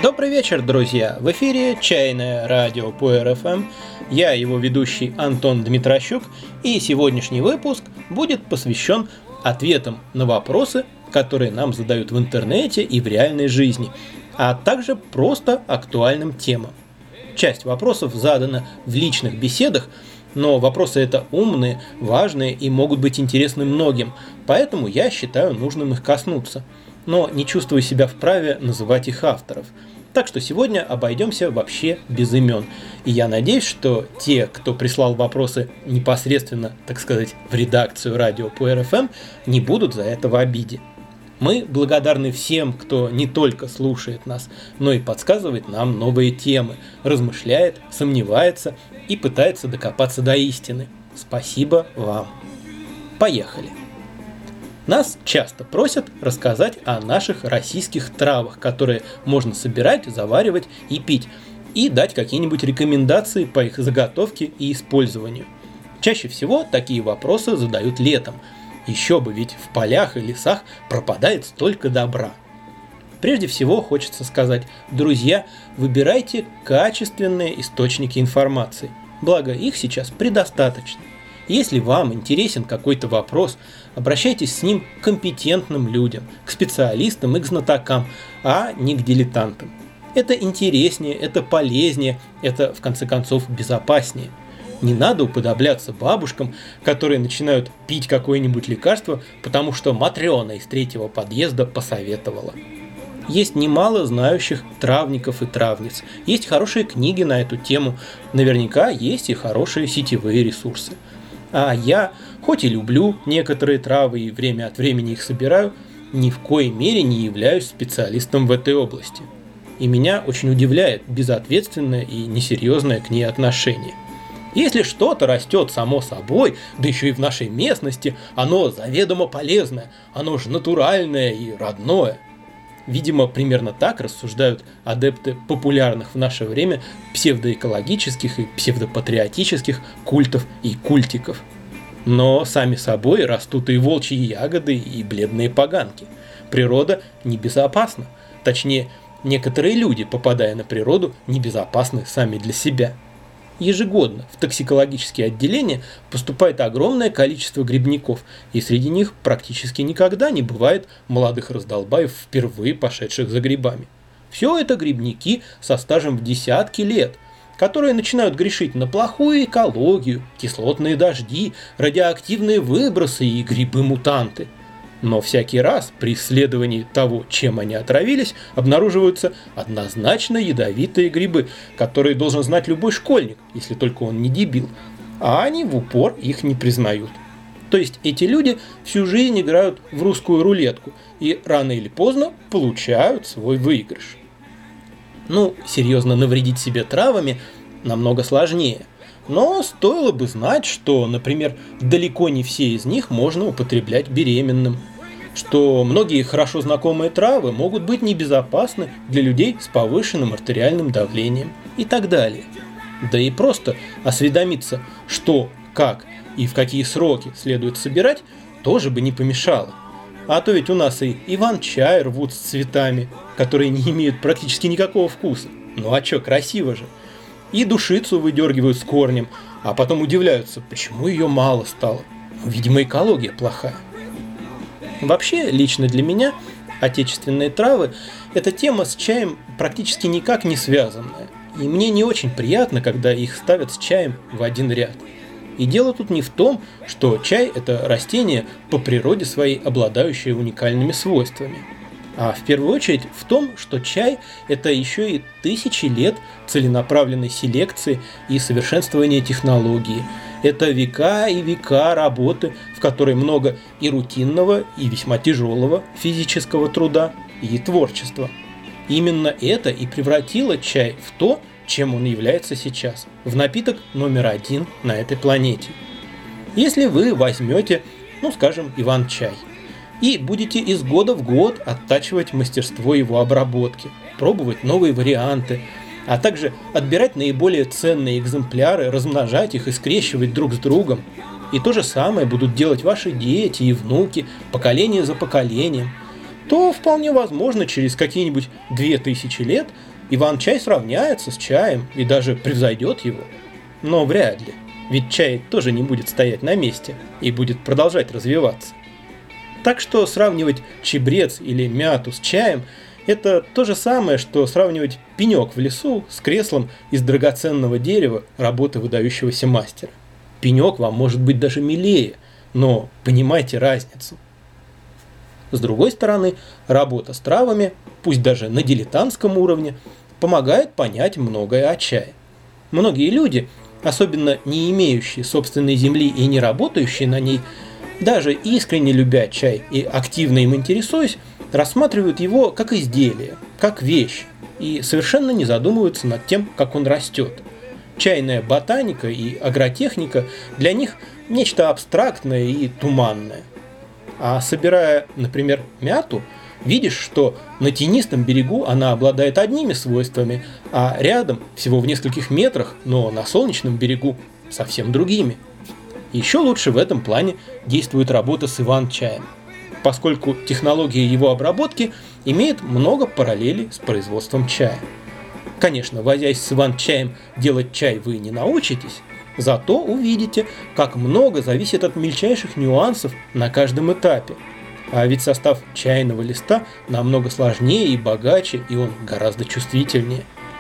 Добрый вечер, друзья! В эфире «Чайное радио» по РФМ. Я его ведущий Антон Дмитрощук, и сегодняшний выпуск будет посвящен ответам на вопросы, которые нам задают в интернете и в реальной жизни, а также просто актуальным темам. Часть вопросов задана в личных беседах, но вопросы это умные, важные и могут быть интересны многим, поэтому я считаю нужным их коснуться. Но не чувствую себя вправе называть их авторов. Так что сегодня обойдемся вообще без имен. И я надеюсь, что те, кто прислал вопросы непосредственно, так сказать, в редакцию радио по РФМ, не будут за это в обиде. Мы благодарны всем, кто не только слушает нас, но и подсказывает нам новые темы, размышляет, сомневается и пытается докопаться до истины. Спасибо вам. Поехали. Нас часто просят рассказать о наших российских травах, которые можно собирать, заваривать и пить, и дать какие-нибудь рекомендации по их заготовке и использованию. Чаще всего такие вопросы задают летом. Еще бы, ведь в полях и лесах пропадает столько добра. Прежде всего хочется сказать, друзья, выбирайте качественные источники информации, благо их сейчас предостаточно. Если вам интересен какой-то вопрос, обращайтесь с ним к компетентным людям, к специалистам и к знатокам, а не к дилетантам. Это интереснее, это полезнее, это, в конце концов, безопаснее. Не надо уподобляться бабушкам, которые начинают пить какое-нибудь лекарство, потому что Матрена из третьего подъезда посоветовала. Есть немало знающих травников и травниц, есть хорошие книги на эту тему, наверняка есть и хорошие сетевые ресурсы. А я, хоть и люблю некоторые травы и время от времени их собираю, ни в коей мере не являюсь специалистом в этой области. И меня очень удивляет безответственное и несерьезное к ней отношение. Если что-то растет само собой, да еще и в нашей местности, оно заведомо полезное, оно же натуральное и родное. Видимо, примерно так рассуждают адепты популярных в наше время псевдоэкологических и псевдопатриотических культов и культиков. Но сами собой растут и волчьи ягоды, и бледные поганки. Природа небезопасна. Точнее, некоторые люди, попадая на природу, небезопасны сами для себя. Ежегодно в токсикологические отделения поступает огромное количество грибников, и среди них практически никогда не бывает молодых раздолбаев, впервые пошедших за грибами. Все это грибники со стажем в десятки лет, которые начинают грешить на плохую экологию, кислотные дожди, радиоактивные выбросы и грибы-мутанты. Но всякий раз при исследовании того, чем они отравились, обнаруживаются однозначно ядовитые грибы, которые должен знать любой школьник, если только он не дебил, а они в упор их не признают. То есть эти люди всю жизнь играют в русскую рулетку и рано или поздно получают свой выигрыш. Серьезно навредить себе травами намного сложнее. Но стоило бы знать, что, например, далеко не все из них можно употреблять беременным, что многие хорошо знакомые травы могут быть небезопасны для людей с повышенным артериальным давлением и так далее. Да и просто осведомиться, что, как и в какие сроки следует собирать, тоже бы не помешало. А то ведь у нас и иван-чай рвут с цветами, которые не имеют практически никакого вкуса. А чё, красиво же. И душицу выдергивают с корнем, а потом удивляются, почему ее мало стало. Видимо, экология плохая. Вообще, лично для меня, отечественные травы – это тема с чаем практически никак не связанная. И мне не очень приятно, когда их ставят с чаем в один ряд. И дело тут не в том, что чай – это растение по природе своей, обладающее уникальными свойствами. А в первую очередь в том, что чай – это еще и тысячи лет целенаправленной селекции и совершенствования технологии. Это века и века работы, в которой много и рутинного, и весьма тяжелого физического труда, и творчества. Именно это и превратило чай в то, чем он является сейчас, в напиток номер один на этой планете. Если вы возьмете, скажем, иван-чай, и будете из года в год оттачивать мастерство его обработки, пробовать новые варианты, а также отбирать наиболее ценные экземпляры, размножать их и скрещивать друг с другом. И то же самое будут делать ваши дети и внуки, поколение за поколением. То вполне возможно через какие-нибудь 2000 лет Иван-чай сравняется с чаем и даже превзойдет его. Но вряд ли, ведь чай тоже не будет стоять на месте и будет продолжать развиваться. Так что сравнивать чабрец или мяту с чаем – это то же самое, что сравнивать пенек в лесу с креслом из драгоценного дерева работы выдающегося мастера. Пенек вам может быть даже милее, но понимайте разницу. С другой стороны, работа с травами, пусть даже на дилетантском уровне, помогает понять многое о чае. Многие люди, особенно не имеющие собственной земли и не работающие на ней, даже искренне любя чай и активно им интересуясь, рассматривают его как изделие, как вещь, и совершенно не задумываются над тем, как он растет. Чайная ботаника и агротехника для них нечто абстрактное и туманное. А собирая, например, мяту, видишь, что на тенистом берегу она обладает одними свойствами, а рядом, всего в нескольких метрах, но на солнечном берегу, совсем другими. Еще лучше в этом плане действует работа с Иван-чаем, поскольку технология его обработки имеет много параллелей с производством чая. Конечно, возясь с Иван-чаем, делать чай вы не научитесь, зато увидите, как много зависит от мельчайших нюансов на каждом этапе. А ведь состав чайного листа намного сложнее и богаче, и он гораздо чувствительнее.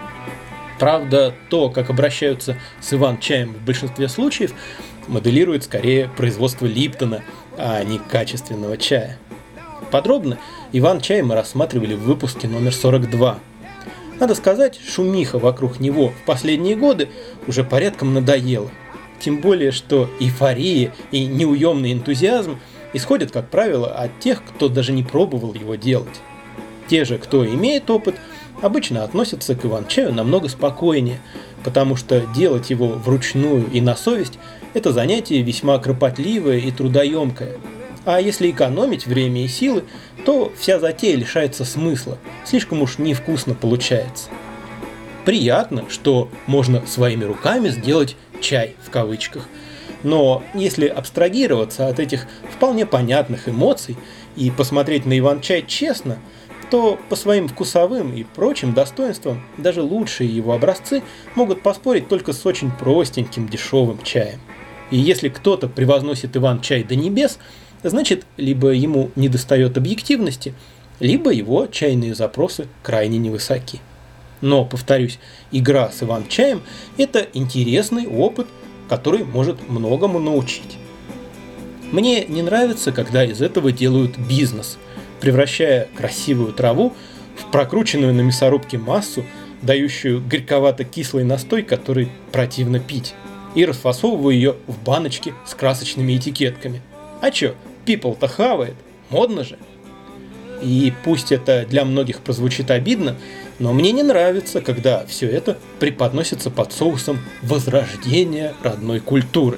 Правда, то, как обращаются с Иван-чаем в большинстве случаев, моделирует скорее производство Липтона, а не качественного чая. Подробно Иван-чай мы рассматривали в выпуске номер 42. Надо сказать, шумиха вокруг него в последние годы уже порядком надоела. Тем более, что эйфория и неуемный энтузиазм исходят, как правило, от тех, кто даже не пробовал его делать. Те же, кто имеет опыт, обычно относятся к Иван-чаю намного спокойнее, потому что делать его вручную и на совесть – это занятие весьма кропотливое и трудоемкое. А если экономить время и силы, то вся затея лишается смысла, слишком уж невкусно получается. Приятно, что можно своими руками сделать «чай» в кавычках, но если абстрагироваться от этих вполне понятных эмоций и посмотреть на Иван-чай честно, то по своим вкусовым и прочим достоинствам даже лучшие его образцы могут поспорить только с очень простеньким дешевым чаем. И если кто-то превозносит Иван-чай до небес, значит, либо ему недостает объективности, либо его чайные запросы крайне невысоки. Но, повторюсь, игра с Иван-чаем – это интересный опыт, который может многому научить. Мне не нравится, когда из этого делают бизнес, превращая красивую траву в прокрученную на мясорубке массу, дающую горьковато-кислый настой, который противно пить, и расфасовываю ее в баночки с красочными этикетками. А чё, people-то хавает, модно же. И пусть это для многих прозвучит обидно, но мне не нравится, когда все это преподносится под соусом возрождения родной культуры.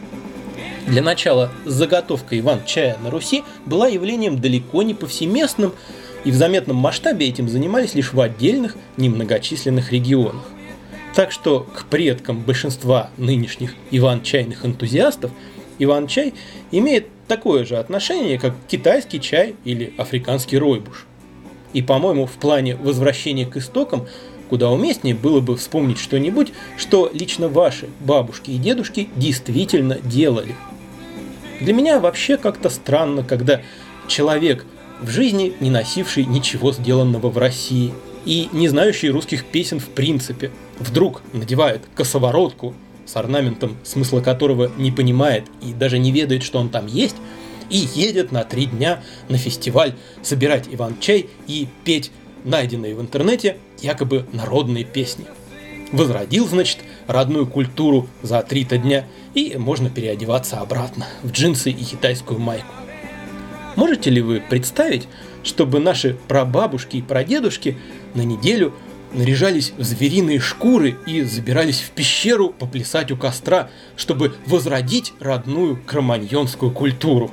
Для начала заготовка Иван-чая на Руси была явлением далеко не повсеместным, и в заметном масштабе этим занимались лишь в отдельных немногочисленных регионах. Так что к предкам большинства нынешних иван-чайных энтузиастов Иван-чай имеет такое же отношение, как китайский чай или африканский ройбуш. И, по-моему, в плане возвращения к истокам куда уместнее было бы вспомнить что-нибудь, что лично ваши бабушки и дедушки действительно делали. Для меня вообще как-то странно, когда человек, в жизни не носивший ничего сделанного в России и не знающий русских песен в принципе, вдруг надевает косоворотку с орнаментом, смысла которого не понимает и даже не ведает, что он там есть, и едет на 3 дня на фестиваль собирать Иван-чай и петь найденные в интернете якобы народные песни. Возродил, значит, родную культуру за 3 дня, и можно переодеваться обратно в джинсы и китайскую майку. Можете ли вы представить, чтобы наши прабабушки и прадедушки на неделю наряжались в звериные шкуры и забирались в пещеру поплясать у костра, чтобы возродить родную кроманьонскую культуру?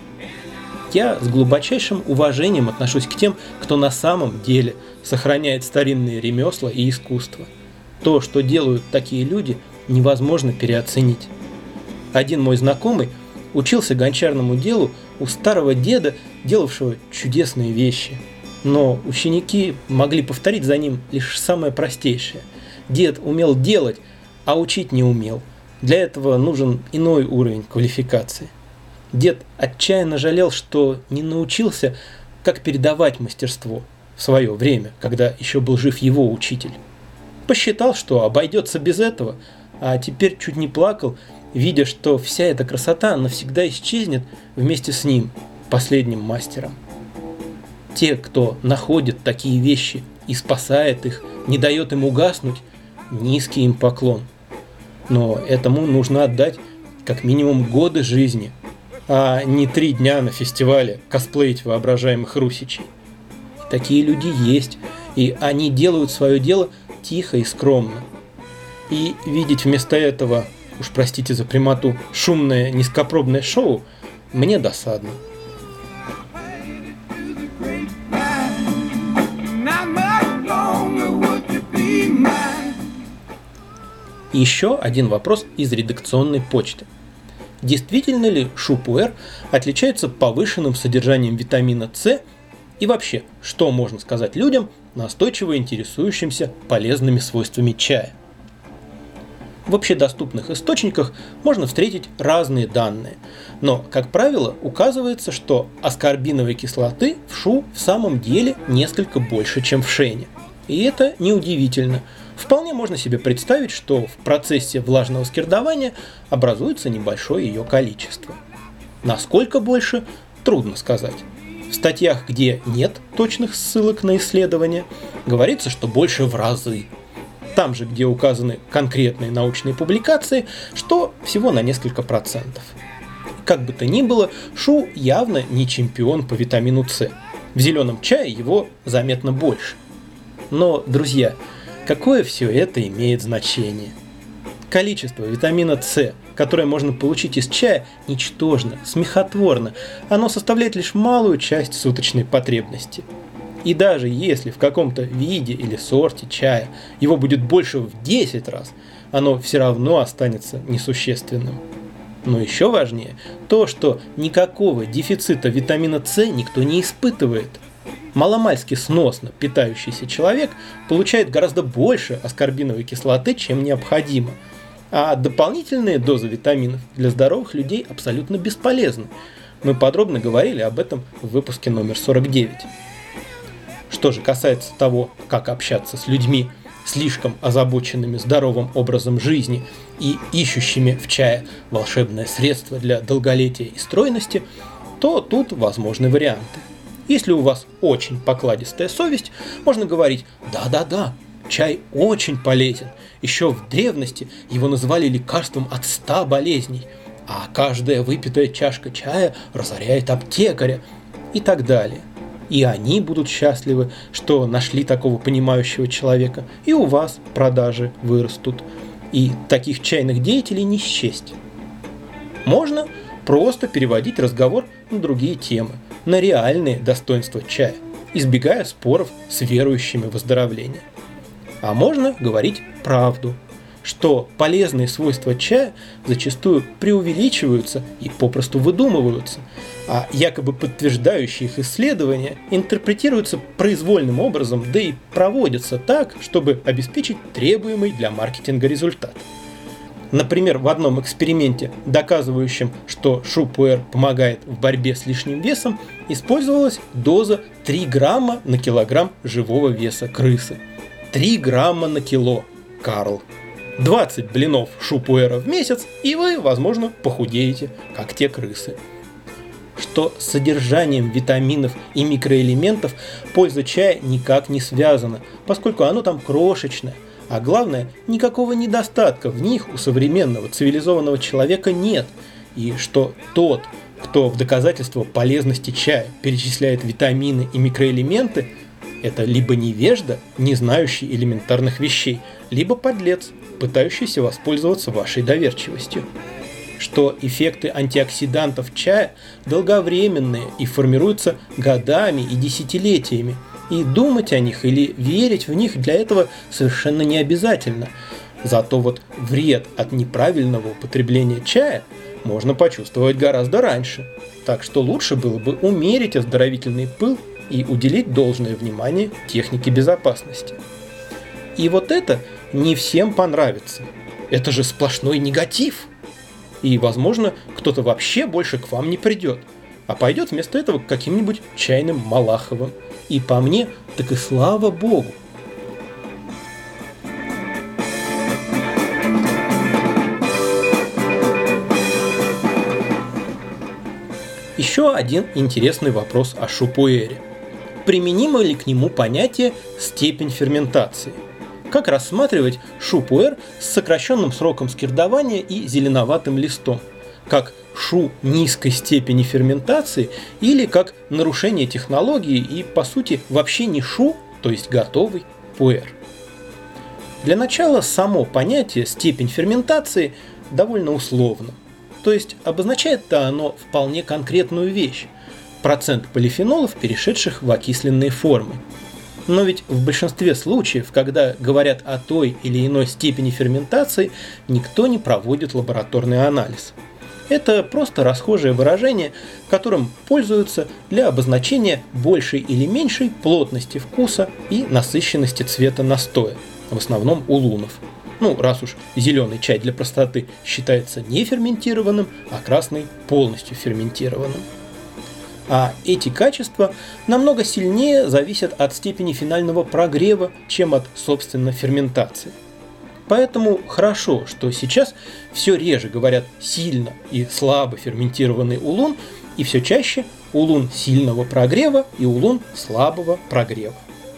Я с глубочайшим уважением отношусь к тем, кто на самом деле сохраняет старинные ремесла и искусство. То, что делают такие люди, невозможно переоценить. Один мой знакомый учился гончарному делу у старого деда, делавшего чудесные вещи. Но ученики могли повторить за ним лишь самое простейшее. Дед умел делать, а учить не умел. Для этого нужен иной уровень квалификации. Дед отчаянно жалел, что не научился, как передавать мастерство в свое время, когда еще был жив его учитель. Посчитал, что обойдется без этого, а теперь чуть не плакал, видя, что вся эта красота навсегда исчезнет вместе с ним, последним мастером. Те, кто находит такие вещи и спасает их, не дает им угаснуть, низкий им поклон. Но этому нужно отдать как минимум годы жизни, а не 3 дня на фестивале косплеить воображаемых русичей. Такие люди есть, и они делают свое дело тихо и скромно. И видеть вместо этого, уж простите за прямоту, шумное низкопробное шоу мне досадно. Еще один вопрос из редакционной почты. Действительно ли шу-пуэр отличается повышенным содержанием витамина С? И вообще, что можно сказать людям, настойчиво интересующимся полезными свойствами чая? В общедоступных источниках можно встретить разные данные, но, как правило, указывается, что аскорбиновой кислоты в шу в самом деле несколько больше, чем в шене. И это неудивительно. Вполне можно себе представить, что в процессе влажного скирдования образуется небольшое ее количество. Насколько больше, трудно сказать. В статьях, где нет точных ссылок на исследования, говорится, что больше в разы. Там же, где указаны конкретные научные публикации, что всего на несколько процентов. Как бы то ни было, шу явно не чемпион по витамину С. В зеленом чае его заметно больше. Но, друзья, какое все это имеет значение? Количество витамина С, которое можно получить из чая, ничтожно, смехотворно. Оно составляет лишь малую часть суточной потребности. И даже если в каком-то виде или сорте чая его будет больше в 10 раз, оно все равно останется несущественным. Но еще важнее то, что никакого дефицита витамина С никто не испытывает. Маломальски сносно питающийся человек получает гораздо больше аскорбиновой кислоты, чем необходимо. А дополнительные дозы витаминов для здоровых людей абсолютно бесполезны. Мы подробно говорили об этом в выпуске номер 49. Что же касается того, как общаться с людьми, слишком озабоченными здоровым образом жизни и ищущими в чае волшебное средство для долголетия и стройности, то тут возможны варианты. Если у вас очень покладистая совесть, можно говорить: да-да-да, чай очень полезен. Еще в древности его называли лекарством от 100 болезней, а каждая выпитая чашка чая разоряет аптекаря и так далее. И они будут счастливы, что нашли такого понимающего человека, и у вас продажи вырастут. И таких чайных деятелей не счесть. Можно просто переводить разговор на другие темы, на реальные достоинства чая, избегая споров с верующими в выздоровление. А можно говорить правду, что полезные свойства чая зачастую преувеличиваются и попросту выдумываются, а якобы подтверждающие их исследования интерпретируются произвольным образом, да и проводятся так, чтобы обеспечить требуемый для маркетинга результат. Например, в одном эксперименте, доказывающем, что шу-пуэр помогает в борьбе с лишним весом, использовалась доза 3 грамма на килограмм живого веса крысы. 3 грамма на кило, Карл. 20 блинов шу-пуэра в месяц, и вы, возможно, похудеете, как те крысы. Что с содержанием витаминов и микроэлементов польза чая никак не связана, поскольку оно там крошечное. А главное, никакого недостатка в них у современного цивилизованного человека нет. И что тот, кто в доказательство полезности чая перечисляет витамины и микроэлементы, это либо невежда, не знающий элементарных вещей, либо подлец, пытающийся воспользоваться вашей доверчивостью. Что эффекты антиоксидантов чая долговременные и формируются годами и десятилетиями, и думать о них или верить в них для этого совершенно не обязательно. Зато вот вред от неправильного употребления чая можно почувствовать гораздо раньше. Так что лучше было бы умерить оздоровительный пыл и уделить должное внимание технике безопасности. И вот это не всем понравится. Это же сплошной негатив. И, возможно, кто-то вообще больше к вам не придет, а пойдет вместо этого к каким-нибудь чайным Малаховым. И по мне, так и слава богу. Еще один интересный вопрос о шупуэре. Применимо ли к нему понятие «степень ферментации»? Как рассматривать шупуэр с сокращенным сроком скирдования и зеленоватым листом? Как шу низкой степени ферментации или как нарушение технологии и, по сути, вообще не шу, то есть готовый пуэр? Для начала само понятие «степень ферментации» довольно условно. То есть обозначает-то оно вполне конкретную вещь – процент полифенолов, перешедших в окисленные формы. Но ведь в большинстве случаев, когда говорят о той или иной степени ферментации, никто не проводит лабораторный анализ. Это просто расхожее выражение, которым пользуются для обозначения большей или меньшей плотности вкуса и насыщенности цвета настоя, в основном улунов. Раз уж зеленый чай для простоты считается не ферментированным, а красный полностью ферментированным. А эти качества намного сильнее зависят от степени финального прогрева, чем от, собственно, ферментации. Поэтому хорошо, что сейчас все реже говорят сильно и слабо ферментированный улун, и все чаще улун сильного прогрева и улун слабого прогрева.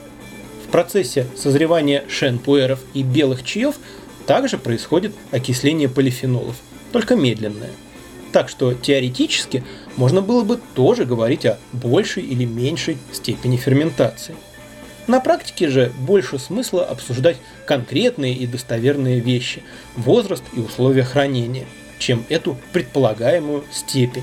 В процессе созревания шен-пуэров и белых чаев также происходит окисление полифенолов, только медленное. Так что теоретически можно было бы тоже говорить о большей или меньшей степени ферментации. На практике же больше смысла обсуждать конкретные и достоверные вещи, возраст и условия хранения, чем эту предполагаемую степень.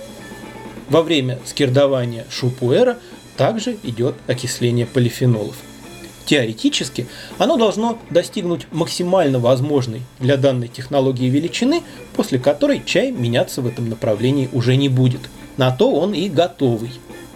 Во время скирдования шупуэра также идет окисление полифенолов. Теоретически оно должно достигнуть максимально возможной для данной технологии величины, после которой чай меняться в этом направлении уже не будет. На то он и готовый.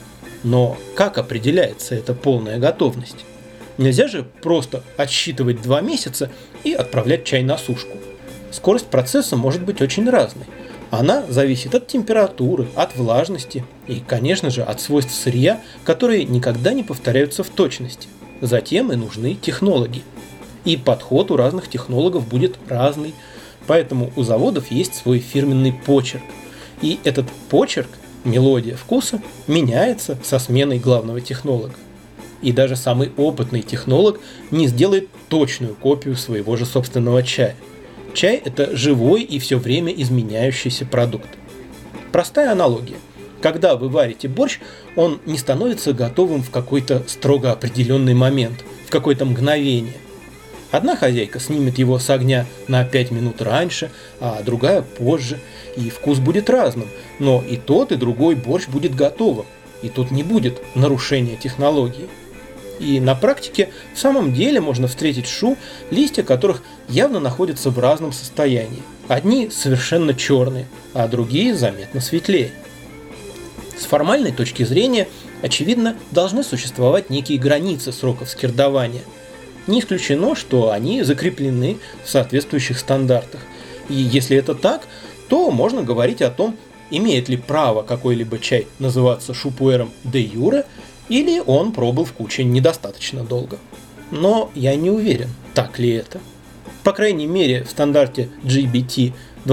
Но как определяется эта полная готовность? Нельзя же просто отсчитывать 2 месяца и отправлять чай на сушку. Скорость процесса может быть очень разной. Она зависит от температуры, от влажности и, конечно же, от свойств сырья, которые никогда не повторяются в точности. Затем и нужны технологи. И подход у разных технологов будет разный, поэтому у заводов есть свой фирменный почерк. И этот почерк, мелодия вкуса, меняется со сменой главного технолога. И даже самый опытный технолог не сделает точную копию своего же собственного чая. Чай – это живой и все время изменяющийся продукт. Простая аналогия. Когда вы варите борщ, он не становится готовым в какой-то строго определенный момент, в какое-то мгновение. Одна хозяйка снимет его с огня на 5 минут раньше, а другая позже, и вкус будет разным, но и тот, и другой борщ будет готовым, и тут не будет нарушения технологии. И на практике в самом деле можно встретить шу, листья которых явно находятся в разном состоянии. Одни совершенно черные, а другие заметно светлее. С формальной точки зрения, очевидно, должны существовать некие границы сроков скирдования. Не исключено, что они закреплены в соответствующих стандартах. И если это так, то можно говорить о том, имеет ли право какой-либо чай называться шупуэром де юре, или он пробыл в куче недостаточно долго. Но я не уверен, так ли это. По крайней мере, в стандарте GBT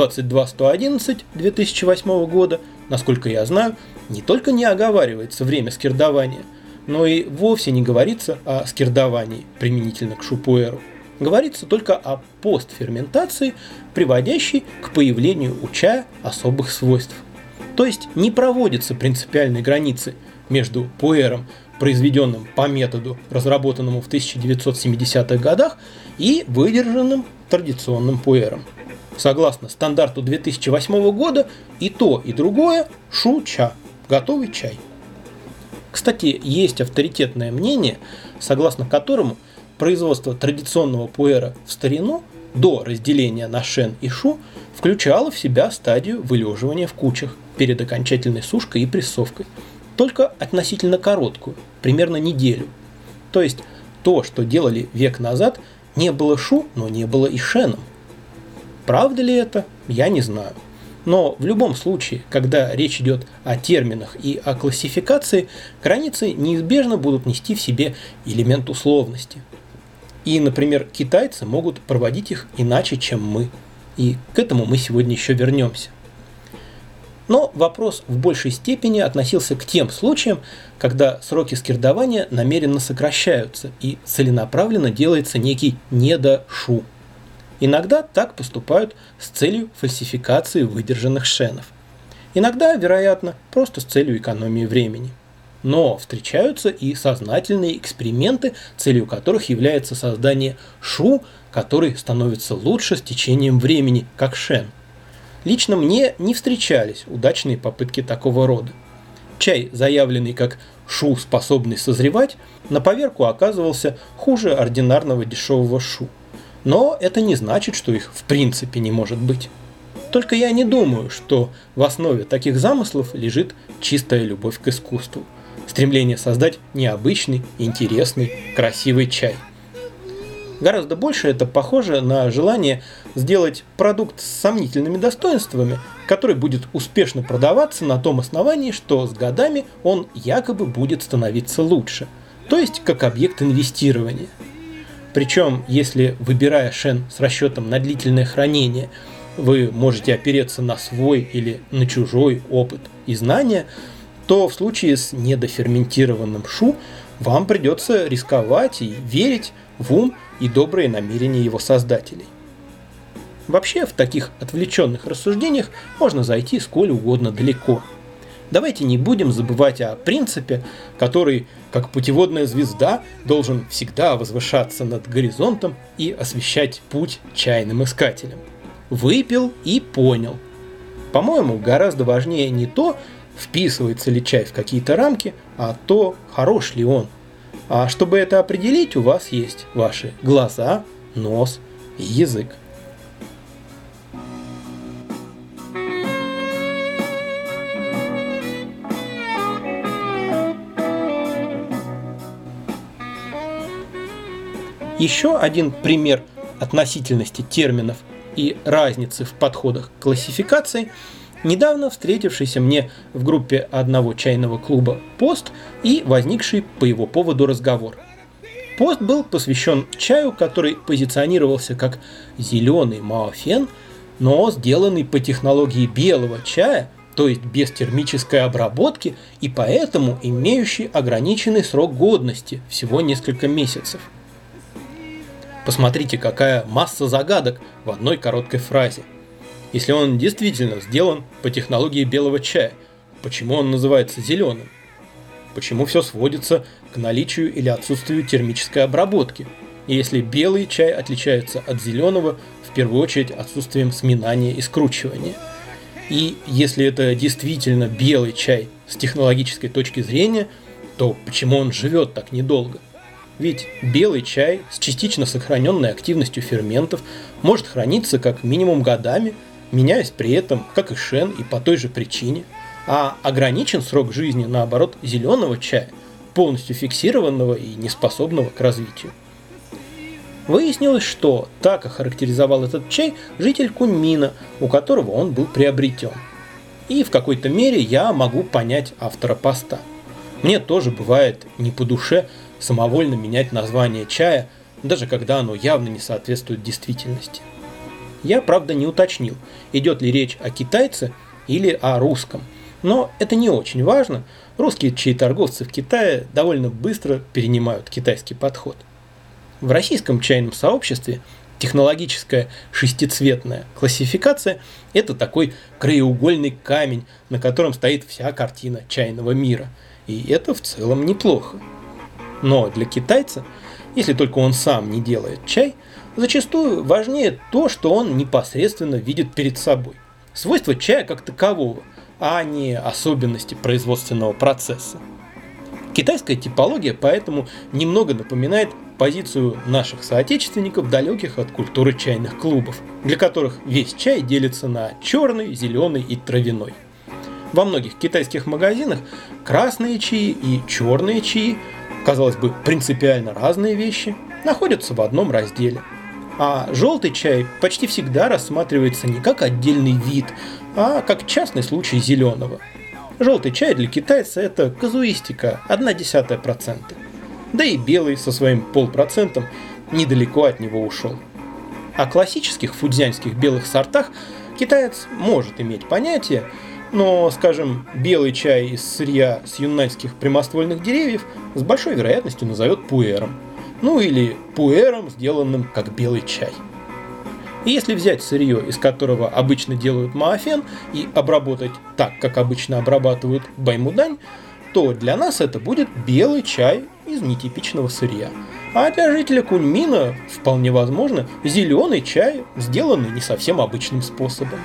22111 2008 года, насколько я знаю, не только не оговаривается время скирдования, но и вовсе не говорится о скирдовании применительно к шупуэру. Говорится только о постферментации, приводящей к появлению у чая особых свойств. То есть не проводятся принципиальной границы между пуэром, произведенным по методу, разработанному в 1970-х годах, и выдержанным традиционным пуэром. Согласно стандарту 2008 года, и то, и другое – шу-ча, готовый чай. Кстати, есть авторитетное мнение, согласно которому производство традиционного пуэра в старину, до разделения на шен и шу, включало в себя стадию вылеживания в кучах перед окончательной сушкой и прессовкой. только относительно короткую, примерно неделю. То есть то, что делали век назад, не было шу, но не было и шеном. Правда ли это, я не знаю. Но в любом случае, когда речь идет о терминах и о классификации, границы неизбежно будут нести в себе элемент условности. И, например, китайцы могут проводить их иначе, чем мы. И к этому мы сегодня еще вернемся. Но вопрос в большей степени относился к тем случаям, когда сроки скирдования намеренно сокращаются и целенаправленно делается некий недошу. Иногда так поступают с целью фальсификации выдержанных шенов. Иногда, вероятно, просто с целью экономии времени. Но встречаются и сознательные эксперименты, целью которых является создание шу, который становится лучше с течением времени, как шен. Лично мне не встречались удачные попытки такого рода. Чай, заявленный как шу, способный созревать, на поверку оказывался хуже ординарного дешевого шу. Но это не значит, что их в принципе не может быть. Только я не думаю, что в основе таких замыслов лежит чистая любовь к искусству. Стремление создать необычный, интересный, красивый чай. Гораздо больше это похоже на желание сделать продукт с сомнительными достоинствами, который будет успешно продаваться на том основании, что с годами он якобы будет становиться лучше, то есть как объект инвестирования. Причем, если, выбирая шен с расчетом на длительное хранение, вы можете опереться на свой или на чужой опыт и знания, то в случае с недоферментированным шу вам придется рисковать и верить в ум и добрые намерения его создателей. Вообще, в таких отвлеченных рассуждениях можно зайти сколь угодно далеко. Давайте не будем забывать о принципе, который, как путеводная звезда, должен всегда возвышаться над горизонтом и освещать путь чайным искателям. Выпил и понял. По-моему, гораздо важнее не то, вписывается ли чай в какие-то рамки, а то, хорош ли он. А чтобы это определить, у вас есть ваши глаза, нос и язык. Еще один пример относительности терминов и разницы в подходах к классификации недавно встретившийся мне в группе одного чайного клуба пост и возникший по его поводу разговор. Пост был посвящен чаю, который позиционировался как зеленый маофен, но сделанный по технологии белого чая, то есть без термической обработки и поэтому имеющий ограниченный срок годности, всего несколько месяцев. Посмотрите, какая масса загадок в одной короткой фразе. Если он действительно сделан по технологии белого чая, почему он называется зеленым? Почему все сводится к наличию или отсутствию термической обработки? И если белый чай отличается от зеленого, в первую очередь отсутствием сминания и скручивания. И если это действительно белый чай с технологической точки зрения, то почему он живет так недолго? Ведь белый чай с частично сохраненной активностью ферментов может храниться как минимум годами, меняясь при этом, как и шен, и по той же причине. А ограничен срок жизни, наоборот, зеленого чая, полностью фиксированного и неспособного к развитию. Выяснилось, что так охарактеризовал этот чай житель Куньмина, у которого он был приобретен. И в какой-то мере я могу понять автора поста. Мне тоже бывает не по душе самовольно менять название чая, даже когда оно явно не соответствует действительности. Я, правда, не уточнил, идет ли речь о китайце или о русском. Но это не очень важно. Русские чаеторговцы в Китае довольно быстро перенимают китайский подход. В российском чайном сообществе технологическая шестицветная классификация – это такой краеугольный камень, на котором стоит вся картина чайного мира. И это в целом неплохо. Но для китайца, если только он сам не делает чай, зачастую важнее то, что он непосредственно видит перед собой. Свойства чая как такового, а не особенности производственного процесса. Китайская типология поэтому немного напоминает позицию наших соотечественников, далеких от культуры чайных клубов, для которых весь чай делится на черный, зеленый и травяной. Во многих китайских магазинах красные чаи и черные чаи, казалось бы, принципиально разные вещи, находятся в одном разделе. А желтый чай почти всегда рассматривается не как отдельный вид, а как частный случай зеленого. Желтый чай для китайца – это казуистика, 0,1%. Да и белый со своим 0,5% недалеко от него ушел. О классических фудзянских белых сортах китаец может иметь понятие, но, скажем, белый чай из сырья с юннаньских прямоствольных деревьев с большой вероятностью назовет пуэром. Ну или пуэром, сделанным как белый чай. И если взять сырье, из которого обычно делают маафен, и обработать так, как обычно обрабатывают баймудань, то для нас это будет белый чай из нетипичного сырья. А для жителя Куньмина, вполне возможно, зеленый чай, сделанный не совсем обычным способом.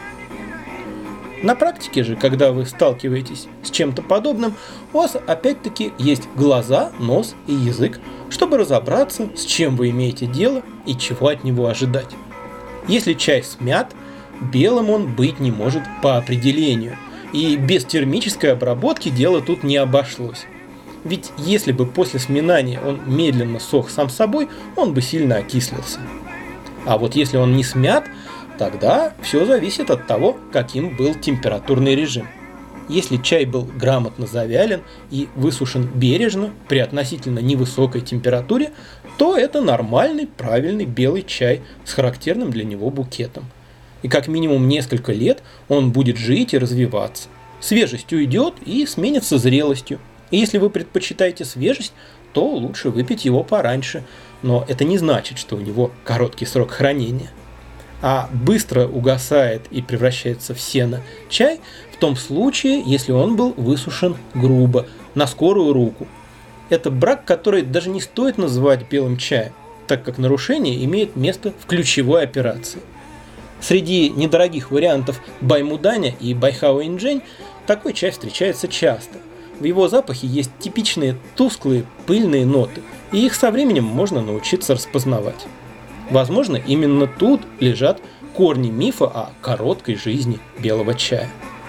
На практике же, когда вы сталкиваетесь с чем-то подобным, у вас опять-таки есть глаза, нос и язык, чтобы разобраться, с чем вы имеете дело и чего от него ожидать. Если чай смят, белым он быть не может по определению, и без термической обработки дело тут не обошлось. Ведь если бы после сминания он медленно сох сам собой, он бы сильно окислился. А вот если он не смят, тогда все зависит от того, каким был температурный режим. Если чай был грамотно завялен и высушен бережно при относительно невысокой температуре, то это нормальный, правильный белый чай с характерным для него букетом. И как минимум несколько лет он будет жить и развиваться. Свежесть уйдет и сменится зрелостью. И если вы предпочитаете свежесть, то лучше выпить его пораньше. Но это не значит, что у него короткий срок хранения. А быстро угасает и превращается в сено чай в том случае, если он был высушен грубо, на скорую руку. Это брак, который даже не стоит называть белым чаем, так как нарушение имеет место в ключевой операции. Среди недорогих вариантов баймуданя и байхао-инджень такой чай встречается часто. В его запахе есть типичные тусклые пыльные ноты, и их со временем можно научиться распознавать. Возможно, именно тут лежат корни мифа о короткой жизни белого чая.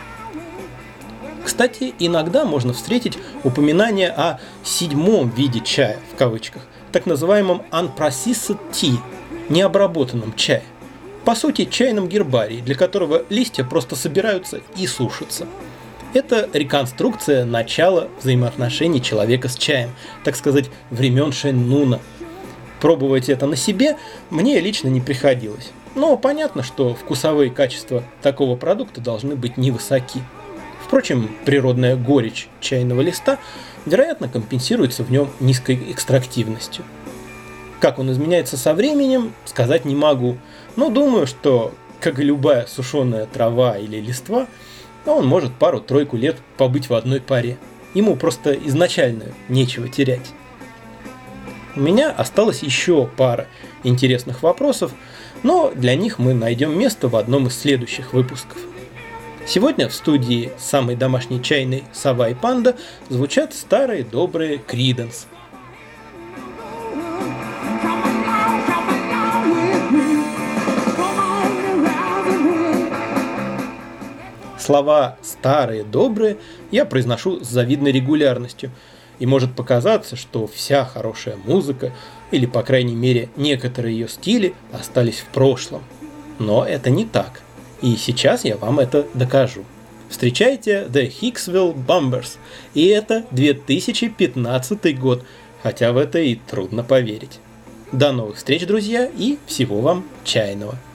Кстати, иногда можно встретить упоминание о седьмом виде чая, в кавычках, так называемом unprocessed tea, необработанном чае. По сути, чайном гербарии, для которого листья просто собираются и сушатся. Это реконструкция начала взаимоотношений человека с чаем, так сказать, времен Шэньнуна. Пробовать это на себе мне лично не приходилось. Но понятно, что вкусовые качества такого продукта должны быть невысоки. Впрочем, природная горечь чайного листа, вероятно, компенсируется в нем низкой экстрактивностью. Как он изменяется со временем, сказать не могу, но думаю, что, как и любая сушеная трава или листва, он может пару-тройку лет побыть в одной паре. Ему просто изначально нечего терять. У меня осталась еще пара интересных вопросов, но для них мы найдем место в одном из следующих выпусков. Сегодня в студии самой домашней чайной «Сова и панда» звучат старые добрые Creedence. Слова «старые добрые» я произношу с завидной регулярностью, и может показаться, что вся хорошая музыка, или по крайней мере некоторые ее стили, остались в прошлом. Но это не так. И сейчас я вам это докажу. Встречайте The Hicksville Bombers. И это 2015 год, хотя в это и трудно поверить. До новых встреч, друзья, и всего вам чайного.